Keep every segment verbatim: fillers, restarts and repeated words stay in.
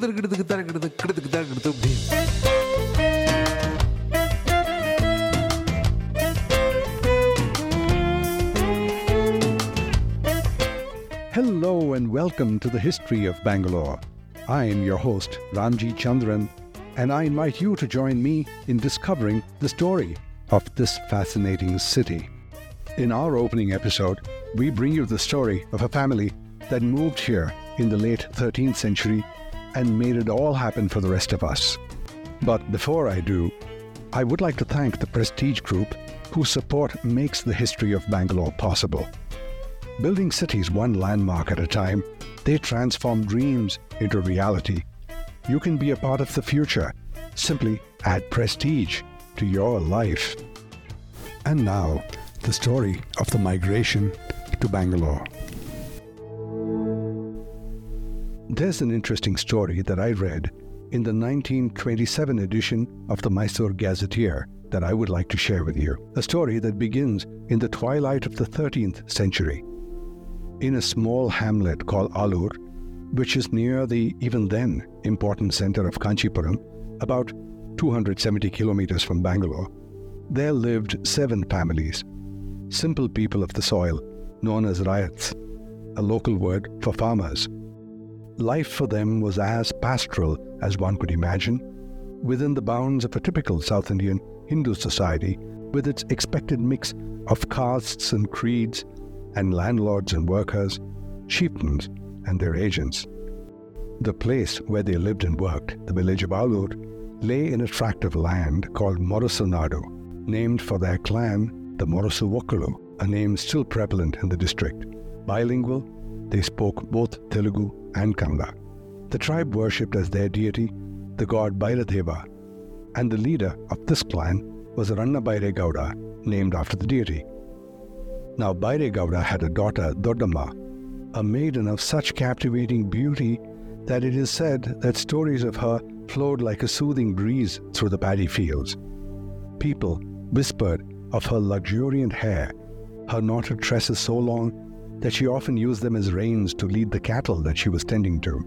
Hello and welcome to the History of Bangalore. I am your host, Ramji Chandran, and I invite you to join me in discovering the story of this fascinating city. In our opening episode, we bring you the story of a family that moved here in the late thirteenth century and made it all happen for the rest of us. But before I do, I would like to thank the Prestige Group, whose support makes the History of Bangalore possible. Building cities one landmark at a time, they transform dreams into reality. You can be a part of the future. Simply add prestige to your life. And now, the story of the migration to Bangalore. There's an interesting story that I read in the nineteen twenty-seven edition of the Mysore Gazetteer that I would like to share with you. A story that begins in the twilight of the thirteenth century. In a small hamlet called Alur, which is near the, even then, important center of Kanchipuram, about two hundred seventy kilometers from Bangalore, there lived seven families, simple people of the soil, known as Rayats, a local word for farmers. Life for them was as pastoral as one could imagine, within the bounds of a typical South Indian Hindu society, with its expected mix of castes and creeds, and landlords and workers, chieftains and their agents. The place where they lived and worked, the village of Alur, lay in a tract of land called Morasunadu, named for their clan, the Morasuvokkulu, a name still prevalent in the district. Bilingual, they spoke both Telugu and Kannada. The tribe worshipped as their deity the god Bairadeva, and the leader of this clan was Ranna Bairegowda, named after the deity. Now Bairegowda had a daughter, Dodamma, a maiden of such captivating beauty that it is said that stories of her flowed like a soothing breeze through the paddy fields. People whispered of her luxuriant hair, her knotted tresses so long that she often used them as reins to lead the cattle that she was tending to.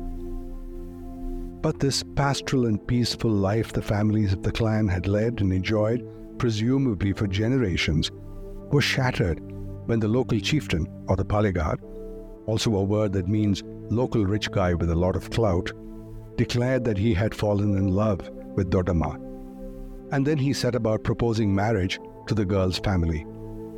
But this pastoral and peaceful life the families of the clan had led and enjoyed, presumably for generations, was shattered when the local chieftain, or the Paligar, also a word that means local rich guy with a lot of clout, declared that he had fallen in love with Dodamma. And then he set about proposing marriage to the girl's family.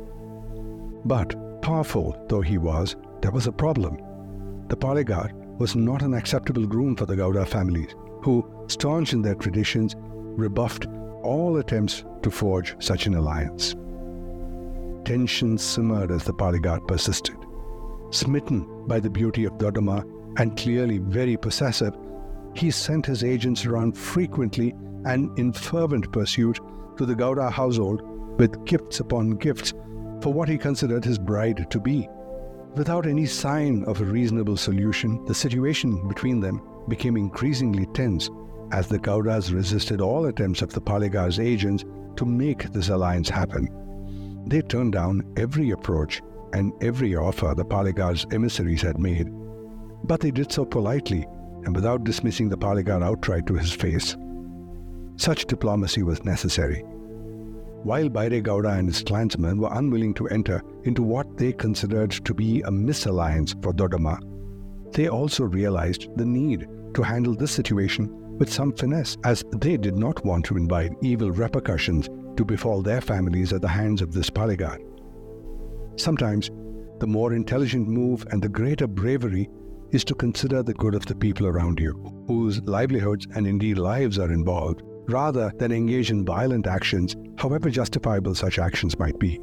But, powerful though he was, there was a problem. The Paligar was not an acceptable groom for the Gowda families, who, staunch in their traditions, rebuffed all attempts to forge such an alliance. Tension simmered as the Paligar persisted. Smitten by the beauty of Dodamma and clearly very possessive, he sent his agents around frequently and in fervent pursuit to the Gowda household with gifts upon gifts for what he considered his bride to be. Without any sign of a reasonable solution, the situation between them became increasingly tense as the Gowdas resisted all attempts of the Paligar's agents to make this alliance happen. They turned down every approach and every offer the Paligar's emissaries had made, but they did so politely and without dismissing the Paligar outright to his face. Such diplomacy was necessary. While Bairegowda and his clansmen were unwilling to enter into what they considered to be a misalliance for Dodamma, they also realized the need to handle this situation with some finesse, as they did not want to invite evil repercussions to befall their families at the hands of this Paligar. Sometimes, the more intelligent move and the greater bravery is to consider the good of the people around you, whose livelihoods and indeed lives are involved, rather than engage in violent actions, however justifiable such actions might be.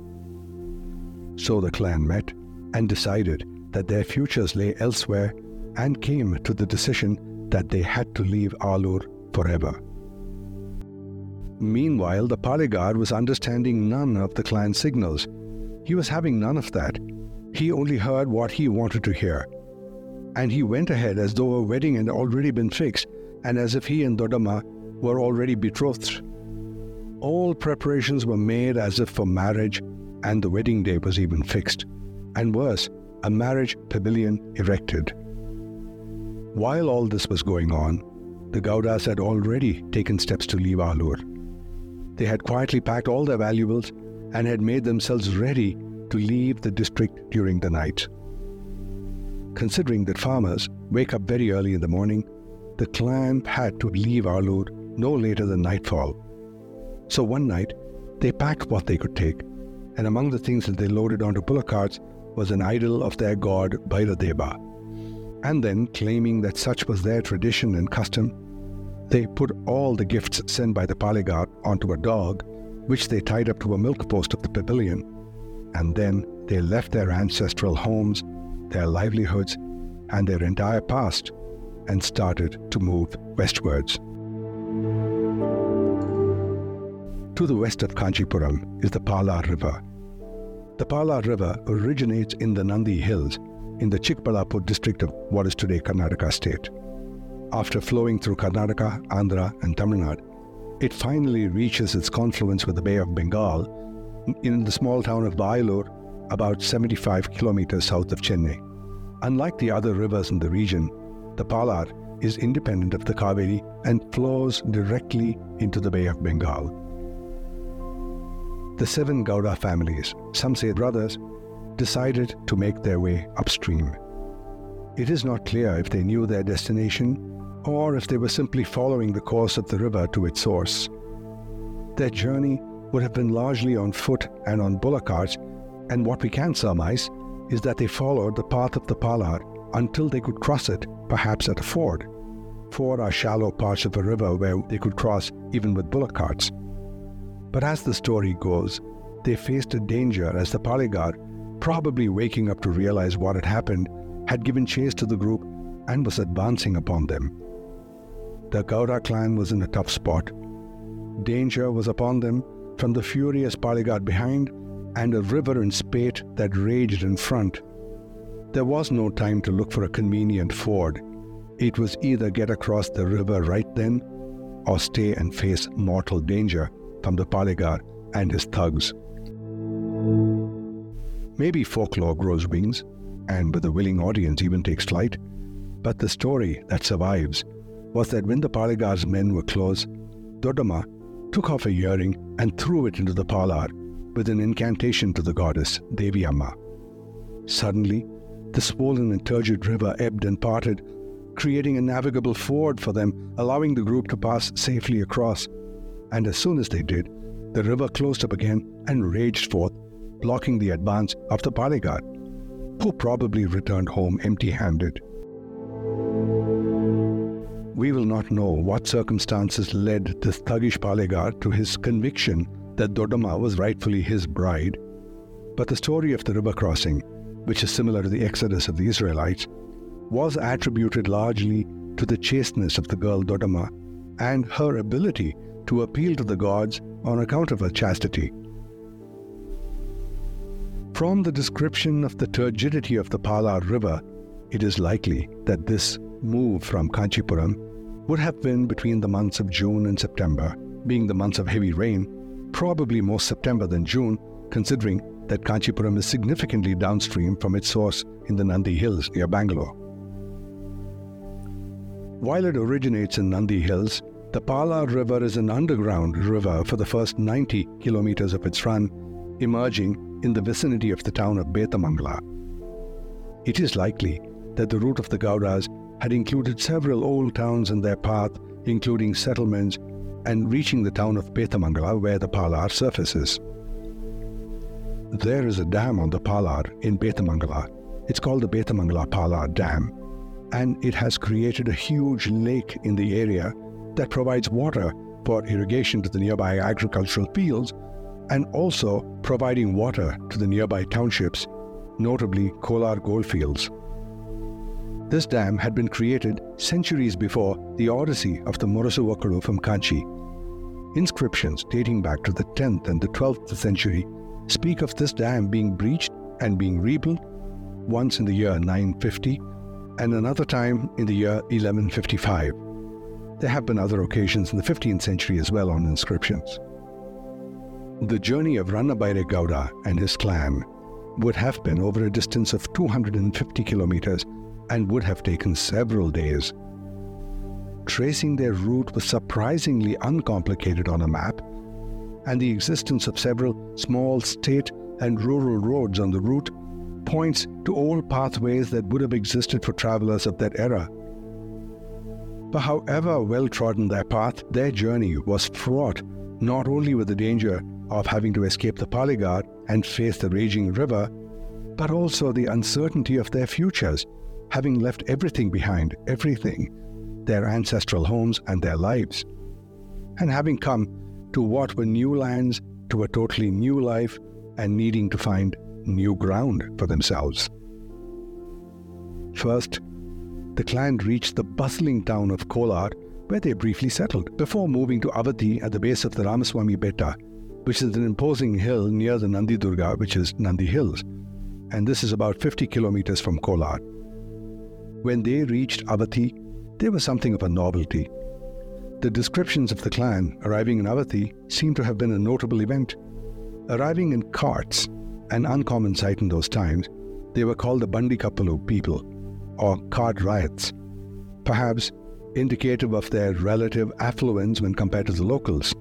So the clan met and decided that their futures lay elsewhere and came to the decision that they had to leave Alur forever. Meanwhile, the Paligar was understanding none of the clan signals. He was having none of that. He only heard what he wanted to hear. And he went ahead as though a wedding had already been fixed and as if he and Dodamma were already betrothed. All preparations were made as if for marriage, and the wedding day was even fixed. And worse, a marriage pavilion erected. While all this was going on, the Gowdas had already taken steps to leave Alur. They had quietly packed all their valuables and had made themselves ready to leave the district during the night. Considering that farmers wake up very early in the morning, the clan had to leave Alur no later than nightfall. So one night, they packed what they could take, and among the things that they loaded onto bullock carts was an idol of their god Bhairadeva. And then, claiming that such was their tradition and custom, they put all the gifts sent by the Palegar onto a dog, which they tied up to a milk post of the pavilion, and then they left their ancestral homes, their livelihoods, and their entire past, and started to move westwards. To the west of Kanchipuram is the Palar River. The Palar River originates in the Nandi Hills in the Chikballapur district of what is today Karnataka state. After flowing through Karnataka, Andhra and Tamil Nadu, it finally reaches its confluence with the Bay of Bengal in the small town of Vayalur, about seventy-five kilometers south of Chennai. Unlike the other rivers in the region, the Palar is independent of the Kaveri and flows directly into the Bay of Bengal. The seven Gowda families, some say brothers, decided to make their way upstream. It is not clear if they knew their destination or if they were simply following the course of the river to its source. Their journey would have been largely on foot and on bullock carts, and what we can surmise is that they followed the path of the Palar until they could cross it, perhaps at a ford. Ford are shallow parts of a river where they could cross even with bullock carts. But as the story goes, they faced a danger as the Palegar, probably waking up to realize what had happened, had given chase to the group and was advancing upon them. The Gowda clan was in a tough spot. Danger was upon them from the furious Palegar behind and a river in spate that raged in front. There was no time to look for a convenient ford. It was either get across the river right then or stay and face mortal danger from the Palegar and his thugs. Maybe folklore grows wings, and with a willing audience even takes flight, but the story that survives was that when the Palegar's men were close, Dodama took off a earring and threw it into the Palar with an incantation to the goddess Devi Amma. Suddenly, the swollen and turgid river ebbed and parted, creating a navigable ford for them, allowing the group to pass safely across. And as soon as they did, the river closed up again and raged forth, blocking the advance of the Palegar, who probably returned home empty-handed. We will not know what circumstances led this thuggish Palegar to his conviction that Dodama was rightfully his bride, but the story of the river crossing, which is similar to the exodus of the Israelites, was attributed largely to the chasteness of the girl Dodama and her ability to appeal to the gods on account of her chastity. From the description of the turgidity of the Palar River, it is likely that this move from Kanchipuram would have been between the months of June and September, being the months of heavy rain, probably more September than June, considering that Kanchipuram is significantly downstream from its source in the Nandi Hills near Bangalore. While it originates in Nandi Hills, the Palar River is an underground river for the first ninety kilometers of its run, emerging in the vicinity of the town of Betamangala. It is likely that the route of the Gowdas had included several old towns in their path, including settlements, and reaching the town of Betamangala where the Palar surfaces. There is a dam on the Palar in Betamangala. It's called the Betamangala Palar Dam, and it has created a huge lake in the area that provides water for irrigation to the nearby agricultural fields and also providing water to the nearby townships, notably Kolar goldfields. This dam had been created centuries before the Odyssey of the Murasu Vakkalu from Kanchi. Inscriptions dating back to the tenth and the twelfth century speak of this dam being breached and being rebuilt, once in the year nine fifty and another time in the year eleven fifty-five. There have been other occasions in the fifteenth century as well on inscriptions. The journey of Rannabaire Gowda and his clan would have been over a distance of two hundred fifty kilometers and would have taken several days. Tracing their route was surprisingly uncomplicated on a map, and the existence of several small state and rural roads on the route points to old pathways that would have existed for travelers of that era. But however well-trodden their path, their journey was fraught not only with the danger of having to escape the Paligar and face the raging river, but also the uncertainty of their futures, having left everything behind, everything, their ancestral homes and their lives, and having come to what were new lands, to a totally new life, and needing to find new ground for themselves. First, the clan reached the bustling town of Kolar, where they briefly settled, before moving to Avathi at the base of the Ramaswamy Betta, which is an imposing hill near the Nandi Durga, which is Nandi Hills, and this is about fifty kilometers from Kolar. When they reached Avathi, there was something of a novelty. The descriptions of the clan arriving in Avathi seem to have been a notable event. Arriving in carts, an uncommon sight in those times, they were called the Bandikappalu people, or cart riots, perhaps indicative of their relative affluence when compared to the locals.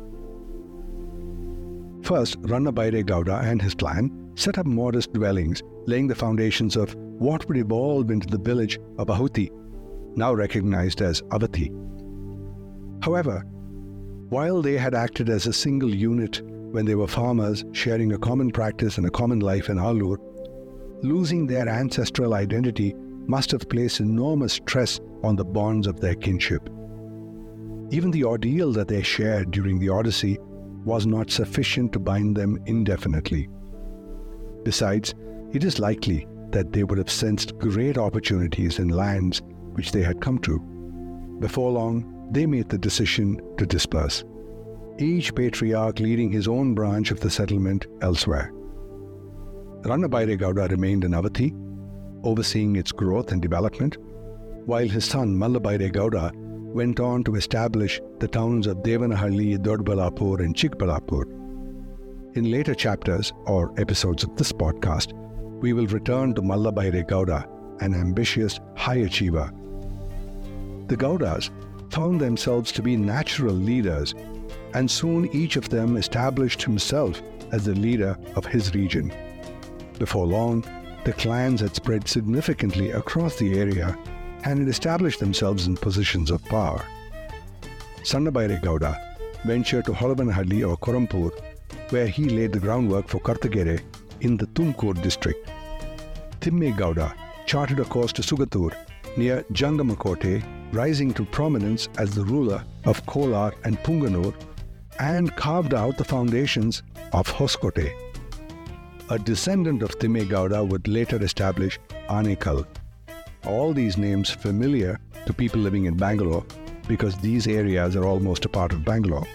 First, Rannabaire Gowda and his clan set up modest dwellings, laying the foundations of what would evolve into the village of Ahuti, now recognized as Avathi. However, while they had acted as a single unit when they were farmers sharing a common practice and a common life in Alur, losing their ancestral identity must have placed enormous stress on the bonds of their kinship. Even the ordeal that they shared during the Odyssey was not sufficient to bind them indefinitely. Besides, it is likely that they would have sensed great opportunities in lands which they had come to. Before long, they made the decision to disperse, each patriarch leading his own branch of the settlement elsewhere. Rannabaire Gowda remained in Avathi, overseeing its growth and development, while his son Mallabaire Gowda went on to establish the towns of Devanahalli, Dodbalapur and Chikbalapur. In later chapters or episodes of this podcast, we will return to Mallabaire Gowda, an ambitious high achiever. The Gowdas found themselves to be natural leaders, and soon each of them established himself as the leader of his region. Before long, the clans had spread significantly across the area and had established themselves in positions of power. Sannabaire Gowda ventured to Holavanhalli or Korampur, where he laid the groundwork for Kartagere in the Tumkur district. Thimme Gowda charted a course to Sugatur near Jangamakote, rising to prominence as the ruler of Kolar and Punganur, and carved out the foundations of Hoskote. A descendant of Thimme Gowda would later establish Anekal. All these names familiar to people living in Bangalore because these areas are almost a part of Bangalore.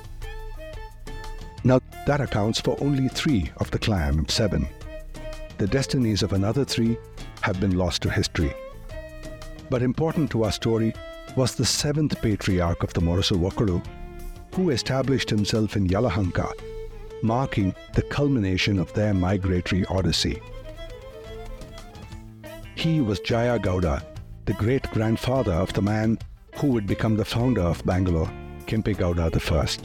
Now that accounts for only three of the clan of seven. The destinies of another three have been lost to history. But important to our story was the seventh patriarch of the Morosu Wakaru, who established himself in Yalahanka, marking the culmination of their migratory odyssey. He was Jaya Gowda, the great-grandfather of the man who would become the founder of Bangalore, Kempe Gowda the First.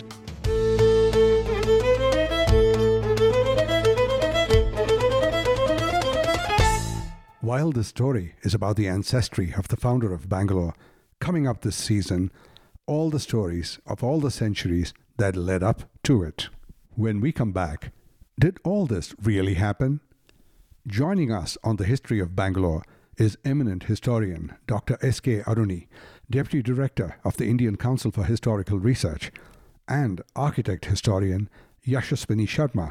While this story is about the ancestry of the founder of Bangalore, coming up this season, all the stories of all the centuries that led up to it. When we come back, did all this really happen? Joining us on the history of Bangalore is eminent historian Doctor S K Aruni, Deputy Director of the Indian Council for Historical Research, and architect historian Yashaswini Sharma.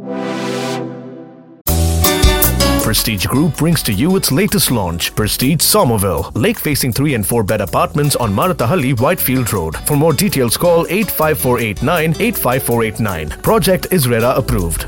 Prestige Group brings to you its latest launch, Prestige Somerville, lake-facing three and four bed apartments on Marathahalli, Whitefield Road. For more details, call eight five four eight nine, eight five four eight nine. Project is RERA approved.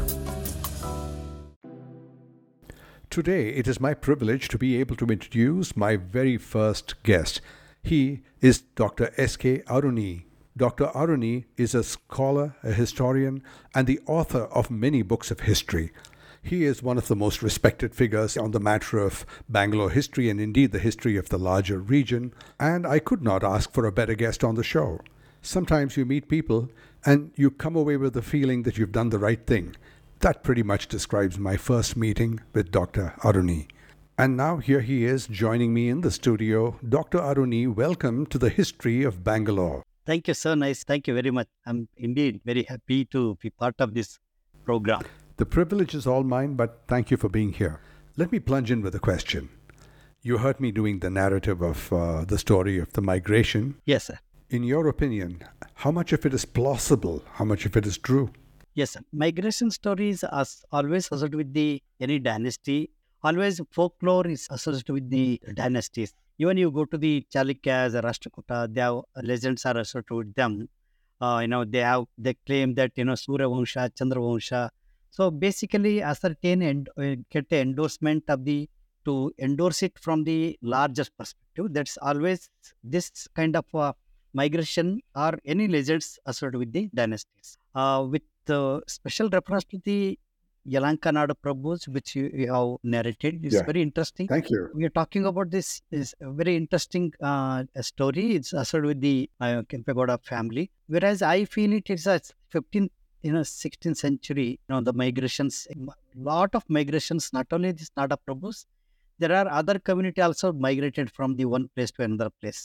Today, it is my privilege to be able to introduce my very first guest. He is Doctor S K Aruni. Doctor Aruni is a scholar, a historian, and the author of many books of history. He is one of the most respected figures on the matter of Bangalore history and indeed the history of the larger region, and I could not ask for a better guest on the show. Sometimes you meet people and you come away with the feeling that you've done the right thing. That pretty much describes my first meeting with Doctor Aruni. And now here he is joining me in the studio. Doctor Aruni, welcome to the History of Bangalore. Thank you, so nice. Thank you very much. I'm indeed very happy to be part of this program. The privilege is all mine, but thank you for being here. Let me plunge in with a question. You heard me doing the narrative of uh, the story of the migration. Yes, sir. In your opinion, how much of it is plausible? How much of it is true? Yes, sir. Migration stories are always associated with the any dynasty. Always folklore is associated with the dynasties. Even you go to the Chalukyas or Rashtrakuta, they have legends are associated with them. Uh, you know, they have they claim that you know Surya Vansha, Chandra Vansha. So basically, ascertain and uh, get the endorsement of the to endorse it from the larger perspective. That's always this kind of uh, migration or any legends associated with the dynasties. Uh, with uh, special reference to the Yalankanadu Prabhus, which you, you have narrated, is Yeah. very interesting. Thank you. We are talking about this is a very interesting uh, story. It's associated with the uh, Kempegowda family. Whereas I feel it is a fifteenth, you know, sixteenth century. You know, the migrations, lot of migrations. Not only this Nada Prabhus, there are other community also migrated from the one place to another place.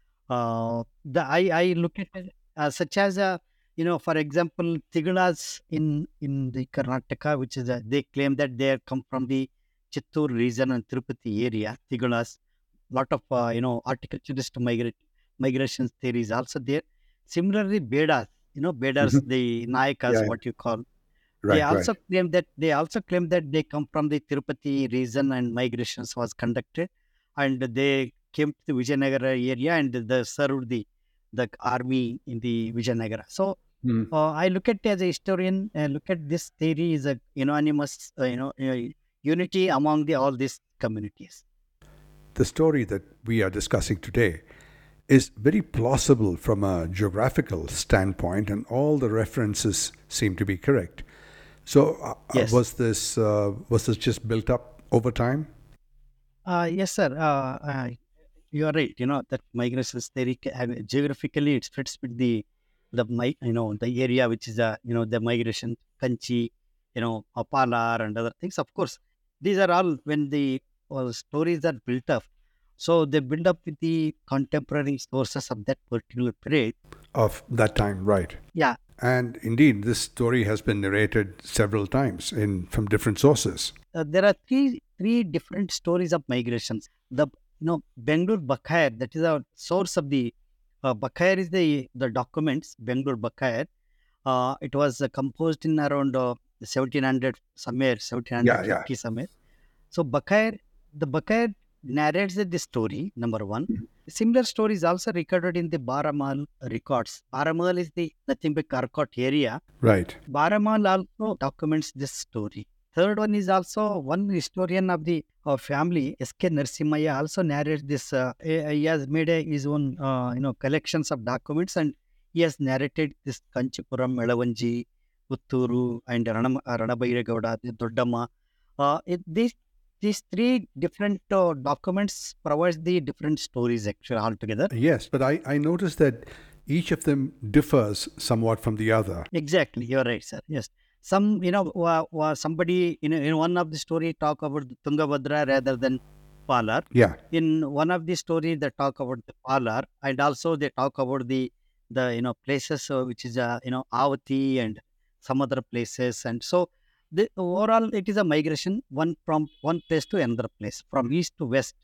Uh, the I I look at it as such as a you know, for example, Tigalas in in the Karnataka, which is a, they claim that they come from the Chittoor region and Tirupati area. Tigalas, lot of uh, you know horticulturist migrate migration theories also there. Similarly, Bedas, you know, Bedas, Mhm. the Nayakas, Yeah, yeah. what you call. Right, They also right. claim that they also claim that they come from the Tirupati region and migrations was conducted, and they came to the Vijayanagara area and they served the the army in the Vijayanagara. So Hmm. uh, I look at it as a historian. Uh, look at this theory is a unanimous, uh, you know, uh, unity among the all these communities. The story that we are discussing today is very plausible from a geographical standpoint, and all the references seem to be correct. So, uh, Yes. was this uh, was this just built up over time? Uh, yes, sir. Uh, uh, you are right. You know that migration theory ca- uh, geographically it fits with the the mi- you know the area which is a you know the migration Kanchi, you know Apalar and other things. Of course, these are all when the uh, stories are built up. So they build up with the contemporary sources of that particular period. Of that time, right? Yeah, And indeed, this story has been narrated several times in from different sources. uh, there are three three different stories of migrations. The you know Bangalore Bakair, that is our source of the uh, Bakair is the the documents Bangalore Bakair. Uh, it was uh, composed in around uh, seventeen hundred somewhere, Yeah, yeah. seventeen fifty somewhere. So Bakair, the Bakair narrates the story, number one. Similar story is also recorded in the Baramal records. Baramal is the nothing but Karkot area. Right. Baramal also documents this story. Third one is also one historian of the uh, family, S K Narasimhaya, also narrates this. Uh, he he has made a, his own, uh, you know, collections of documents, and he has narrated this Kanchipuram, Melavanji, Putturu, and Ranam, uh, Ranabairegowda, the Doddamma. Uh, it, these these three different uh, documents provides the different stories actually altogether. Yes, but I, I noticed that each of them differs somewhat from the other. Exactly, you're right, sir. Yes, some you know wa, wa somebody in in one of the story talk about the Tungabhadra rather than Palar. Yeah. In one of the story they talk about the Palar, and also they talk about the the you know places uh, which is uh, you know Avati and some other places, and so the overall it is a migration one from one place to another place from east to west.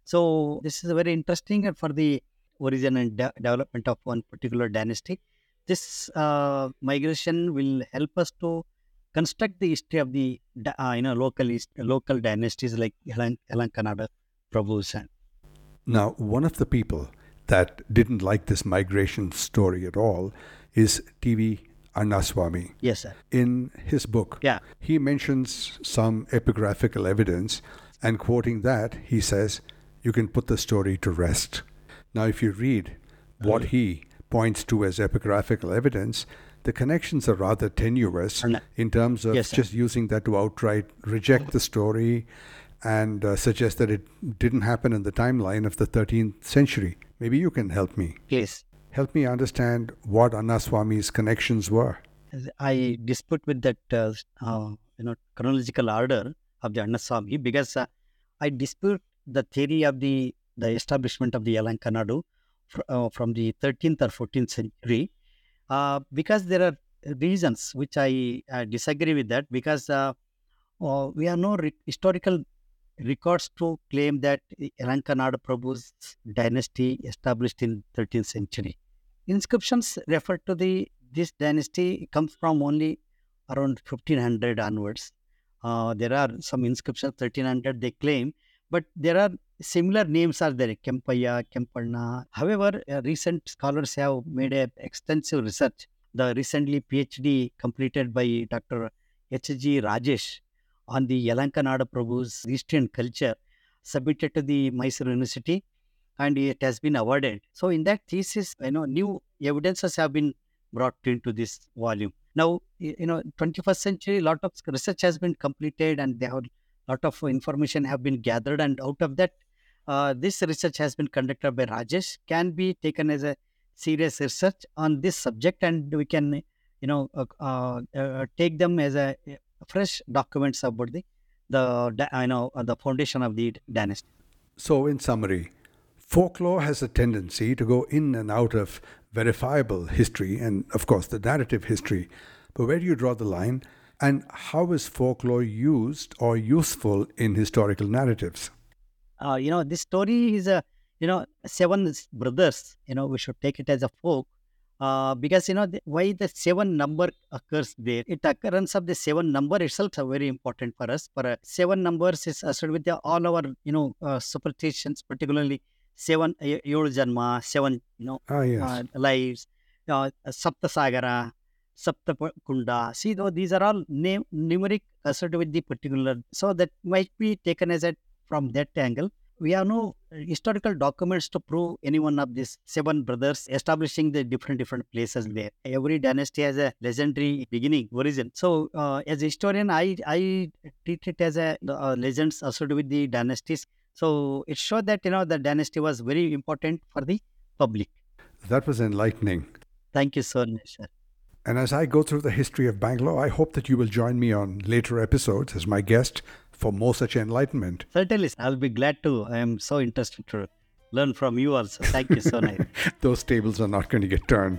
So this is very interesting and for the origin and de- development of one particular dynasty. This uh, migration will help us to construct the history of the dy- uh, you know local east, local dynasties like Helan, Kannada Prabhus. And Now, one of the people that didn't like this migration story at all is T V Annaswamy. yes, sir. In his book, Yeah. he mentions some epigraphical evidence, and quoting that, he says, you can put the story to rest. Now, if you read what he points to as epigraphical evidence, the connections are rather tenuous And- in terms of Yes, sir. just using that to outright reject the story and uh, suggest that it didn't happen in the timeline of the thirteenth century. Maybe you can help me. Please. Help me understand what Annaswami's connections were. I dispute with that uh, uh, you know chronological order of the Annaswamy because uh, I dispute the theory of the the establishment of the Yalankanadu fr- uh, from the thirteenth or fourteenth century uh, because there are reasons which I uh, disagree with that because uh, uh, we have no re- historical records to claim that Yalankanadu Prabhu's dynasty established in thirteenth century. Inscriptions refer to the this dynasty comes from only around fifteen hundred onwards. Uh, there are some inscriptions thirteen hundred they claim, but there are similar names are there Kempaya, Kempanna. However, uh, recent scholars have made a extensive research. The recently PhD completed by Doctor H G Rajesh on the Yalankanada Prabhu's history and culture submitted to the Mysore University and it has been awarded. So in that thesis, you know, new evidences have been brought into this volume. Now, y- you know, twenty-first century, lot of research has been completed and there are lot of information have been gathered and out of that, uh, this research has been conducted by Rajesh can be taken as a serious research on this subject and we can, you know, uh, uh, uh, take them as a uh, fresh documents about the, the, da- you know, uh, the foundation of the dynasty. So, in summary, folklore has a tendency to go in and out of verifiable history and, of course, the narrative history. But where do you draw the line? And how is folklore used or useful in historical narratives? Uh, you know, this story is a, you know, seven s- brothers, you know, we should take it as a folk. Uh, because you know the, why the seven number occurs there, it occurrence of the seven number itself is very important for us. For uh, seven numbers is associated with the, all our you know uh, superstitions, particularly seven uh, Yod Janma, seven you know Ah, yes. uh, lives, uh, Sapta Sagara, Sapta Pu- Kunda. See, though these are all name numeric associated with the particular, so that might be taken as a from that angle. We have no uh, historical documents to prove any one of these seven brothers establishing the different different places there. Every dynasty has a legendary beginning origin. So, uh, as a historian, I I treat it as a uh, legends associated with the dynasties. So it showed that you know the dynasty was very important for the public. That was enlightening. Thank you so much, sir. And as I go through the history of Bangalore, I hope that you will join me on later episodes as my guest for more such enlightenment. Certainly, sir. I'll be glad to. I am so interested to learn from you also. Thank you so much. Those tables are not going to get turned.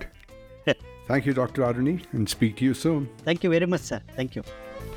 Thank you, Doctor Aruni, and speak to you soon. Thank you very much, sir. Thank you.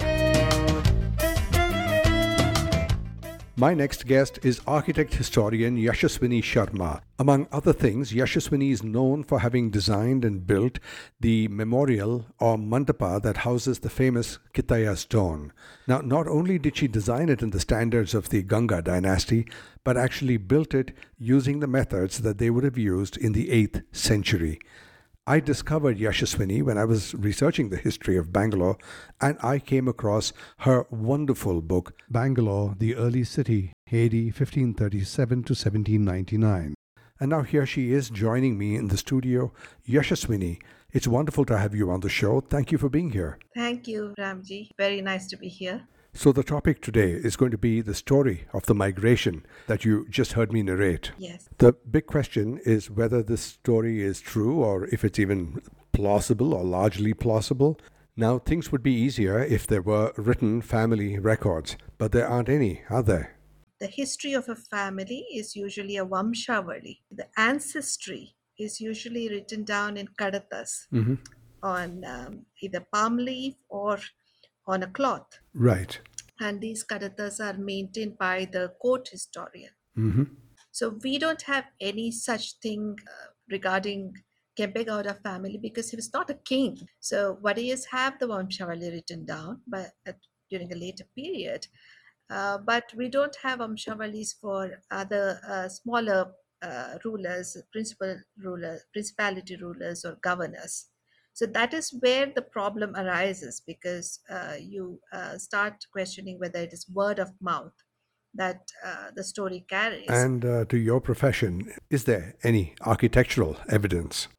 My next guest is architect historian Yashaswini Sharma. Among other things, Yashaswini is known for having designed and built the memorial or mandapa that houses the famous Kitaya stone. Now, not only did she design it in the standards of the Ganga dynasty, but actually built it using the methods that they would have used in the eighth century. I discovered Yashaswini when I was researching the history of Bangalore, and I came across her wonderful book, Bangalore, the Early City, A D fifteen thirty-seven to seventeen ninety-nine. And now here she is joining me in the studio. Yashaswini, it's wonderful to have you on the show. Thank you for being here. Thank you, Ramji. Very nice to be here. So the topic today is going to be the story of the migration that you just heard me narrate. Yes. The big question is whether this story is true or if it's even plausible or largely plausible. Now, things would be easier if there were written family records, but there aren't any, are there? The history of a family is usually a Vamshavali. The ancestry is usually written down in kadatas Mm-hmm. on um, either palm leaf or on a cloth. Right. And these kadatas are maintained by the court historian. Mm-hmm. So we don't have any such thing uh, regarding Kempegowda family because he was not a king. So what he is have the Vamshavali written down but uh, during a later period. Uh, but we don't have Vamshavalis for other uh, smaller uh, rulers, principal rulers, principality rulers or governors. So that is where the problem arises because uh, you uh, start questioning whether it is word of mouth that uh, the story carries. And uh, to your profession, is there any architectural evidence? Uh,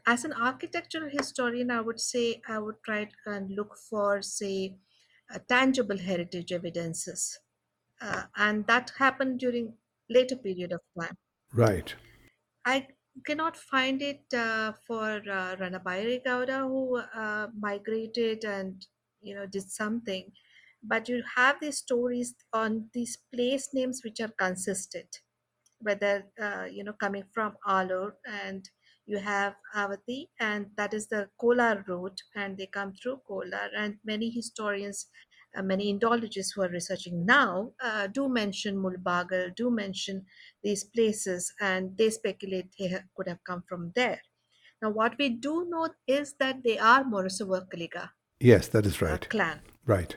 as an architectural historian, I would say I would try to and look for, say, uh, tangible heritage evidences, uh, and that happened during later period of time. Right. I cannot find it uh, for uh, Ranabairi Gowda, who uh, migrated and you know did something, but you have these stories on these place names which are consistent, whether uh, you know coming from Alur, and you have Avati, and that is the Kolar route, and they come through Kolar, and many historians, uh, many Indologists who are researching now uh, do mention Mulbagal, do mention these places, and they speculate they ha- could have come from there. Now, what we do know is that they are Morosova Kaliga Yes, that is uh, right. clan, Right.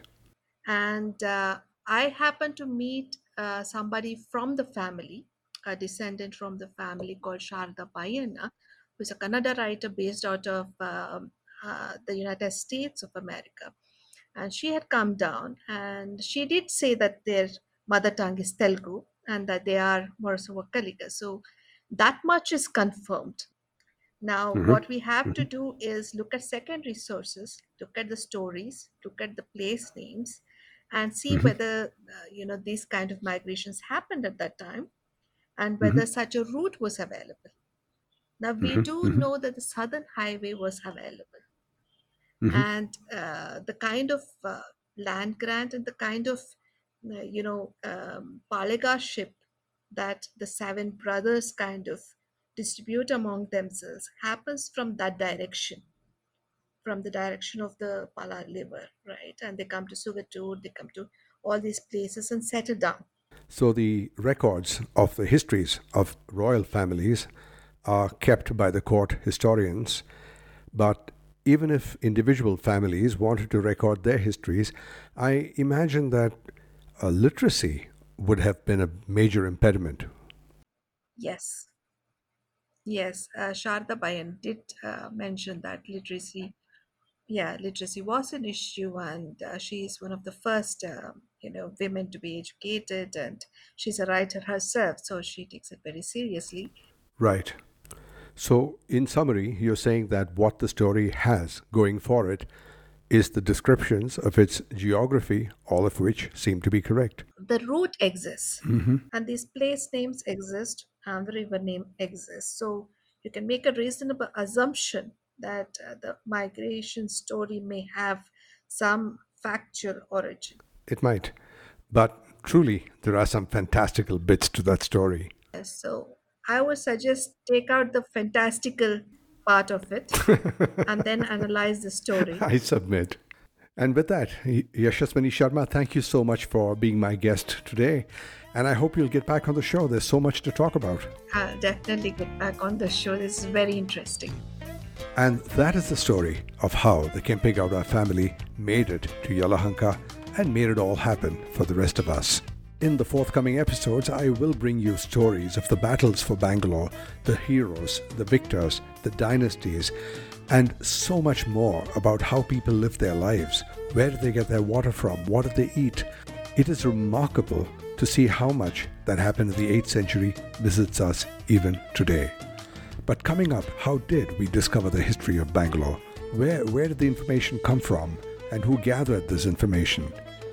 and uh, I happened to meet uh, somebody from the family, a descendant from the family called Sharda Payana, who's a Kannada writer based out of um uh, the United States of America. And she had come down and she did say that their mother tongue is Telugu and that they are Morosova Kaliga. So that much is confirmed. Now, Hmm. what we have to do is look at secondary sources, look at the stories, look at the place names, and see Hmm. whether uh, you know these kind of migrations happened at that time and Hmm. whether such a route was available. Now, we Hmm. do Hmm. know that the Southern Highway was available, Hmm. and uh, the kind of uh, land grant and the kind of uh, you know um, ship that the seven brothers kind of distribute among themselves happens from that direction, from the direction of the Palar River, right? And they come to Sugatur, they come to all these places and settle down. So the records of the histories of royal families are kept by the court historians, but even if individual families wanted to record their histories, I imagine that uh, literacy would have been a major impediment. Yes, yes. Uh, Sharda Bayan did uh, mention that literacy, yeah, literacy was an issue, and uh, she is one of the first, um, you know, women to be educated, and she's a writer herself, so she takes it very seriously. Right. So, in summary, you're saying that what the story has going for it is the descriptions of its geography, all of which seem to be correct. The route exists, Hmm. and these place names exist, and the river name exists. So you can make a reasonable assumption that uh, the migration story may have some factual origin. It might. But truly, there are some fantastical bits to that story. So I would suggest take out the fantastical part of it and then analyze the story. I submit. And with that, Y- Yashaswini Sharma, thank you so much for being my guest today. And I hope you'll get back on the show. There's so much to talk about. I'll definitely get back on the show. This is very interesting. And that is the story of how the Kempegowda family made it to Yalahanka and made it all happen for the rest of us. In the forthcoming episodes, I will bring you stories of the battles for Bangalore, the heroes, the victors, the dynasties, and so much more about how people live their lives. Where do they get their water from? What do they eat? It is remarkable to see how much that happened in the eighth century visits us even today. But coming up, how did we discover the history of Bangalore? Where, where did the information come from? And who gathered this information?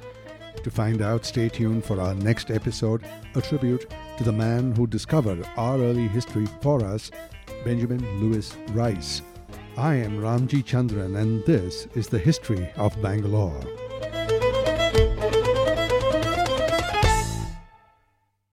To find out, stay tuned for our next episode, a tribute to the man who discovered our early history for us, Benjamin Lewis Rice. I am Ramji Chandran, and this is the history of Bangalore.